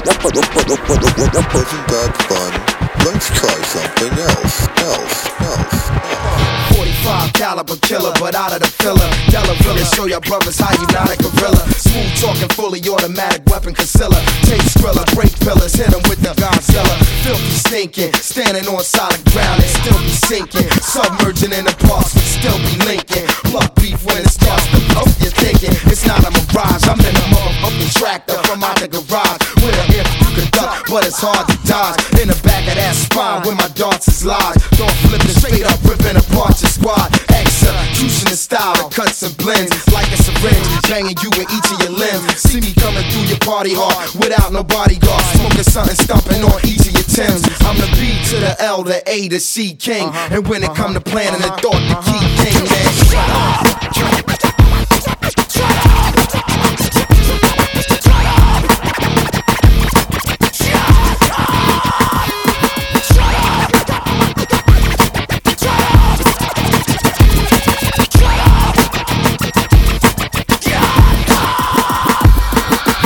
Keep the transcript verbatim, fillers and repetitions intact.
Wasn't that fun? Let's try something else, else, else, else. forty-five caliber killer, but out of the filler. Delavilla, show your brothers how you not a gorilla. Smooth talking, fully automatic weapon concealer. Take skrilla, break pillars, hit them with the Godzilla. Filthy stinking, standing on solid ground and still be sinking. Submerging in the parks, but still be linking. Pluck beef when it starts to blow. You're thinking it's not a mirage. I'm in a motherfucking tractor from out the garage with a if you could duck, but it's hard to dodge. In the back of that spine where my darts is lodged. Don't flip it straight up, ripping apart your squad. Execution in style that cuts and blends like a syringe, banging you in each of your limbs. See me coming through your party hard without no bodyguard, smoking something, stomping on each of your Timbs. I'm the B to the L, the A to C king, and when it come to planning the thought, the key thing, man.